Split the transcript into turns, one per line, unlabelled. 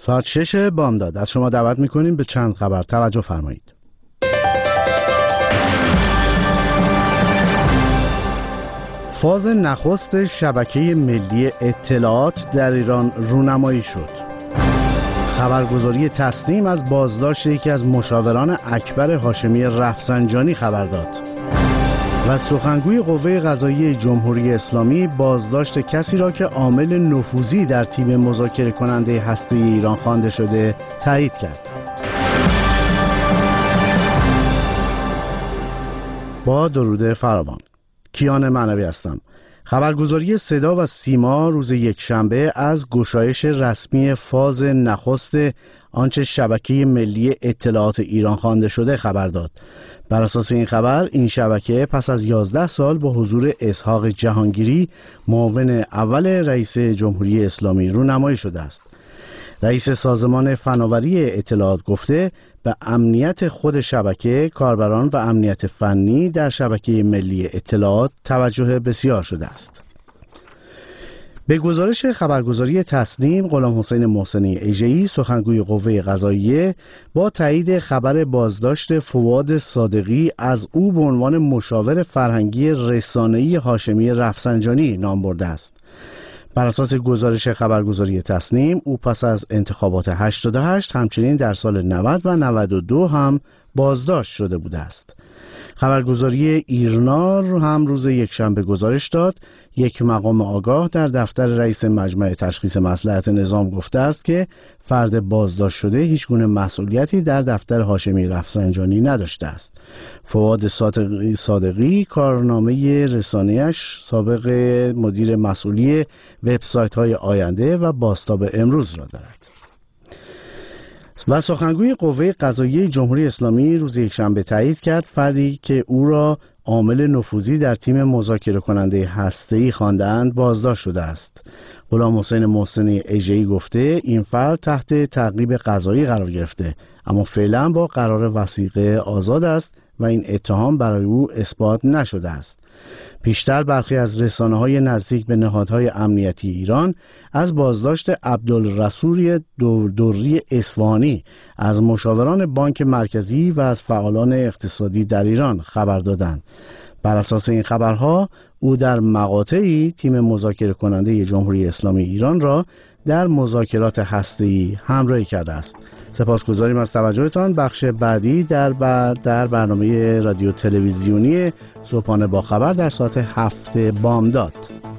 ساعت 6 بامداد از شما دعوت میکنیم به چند خبر توجه فرمایید. فاز نخست شبکه ملی اطلاعات در ایران رونمایی شد. خبرگزاری تسنیم از بازداشت یکی از مشاوران اکبر هاشمی رفسنجانی خبر داد. و سخنگوی قوه قضاییه جمهوری اسلامی بازداشت کسی را که عامل نفوذی در تیم مذاکره کننده هسته‌ای ایران خوانده شده تایید کرد. با درود فراوان، کیان معنوی هستم. خبرگزاری صدا و سیما روز یکشنبه از گشایش رسمی فاز نخست آنچه شبکه ملی اطلاعات ایران خوانده شده خبر داد. بر اساس این خبر، این شبکه پس از 11 سال با حضور اسحاق جهانگیری معاون اول رئیس جمهوری اسلامی رونمایی شده است. رئیس سازمان فناوری اطلاعات گفته به امنیت خود شبکه، کاربران و امنیت فنی در شبکه ملی اطلاعات توجه بسیار شده است. به گزارش خبرگزاری تسنیم، غلامحسین محسنی اژه‌ای سخنگوی قوه قضاییه با تایید خبر بازداشت فواد صادقی از او به عنوان مشاور فرهنگی رسانه‌ای هاشمی رفسنجانی نام برده است. بر اساس گزارش خبرگزاری تسنیم، او پس از انتخابات 88 همچنین در سال 90 و 92 هم بازداشت شده بوده است. خبرگزاری ایرنا هم روز یکشنبه گزارش داد یک مقام آگاه در دفتر رئیس مجمع تشخیص مصلحت نظام گفته است که فرد بازداشت شده هیچ گونه مسئولیتی در دفتر هاشمی رفسنجانی نداشته است. فواد صادقی کارنامه رسانه‌اش سابق مدیر مسئولی وبسایت‌های آینده و بازتاب امروز را دارد. و سخنگوی قوه قضاییه جمهوری اسلامی روز یکشنبه تایید کرد فردی که او را عامل نفوذی در تیم مذاکره کننده هسته‌ای خواندند بازداشت شده است. غلامحسین محسنی اژه‌ای گفته این فرد تحت تعقیب قضایی قرار گرفته، اما فعلا با قرار وثیقه آزاد است و این اتهام برای او اثبات نشده است. پیشتر برخی از رسانه‌های نزدیک به نهادهای امنیتی ایران از بازداشت عبدالرسول دوری اصفهانی از مشاوران بانک مرکزی و از فعالان اقتصادی در ایران خبر دادند. بر اساس این خبرها او در مقاطعی تیم مذاکره کننده جمهوری اسلامی ایران را در مذاکرات هسته‌ای همراهی کرده است. سپاسگزاریم از توجهتان. بخش بعدی در برنامه رادیو تلویزیونی صبحانه با خبر در ساعت 7 بامداد.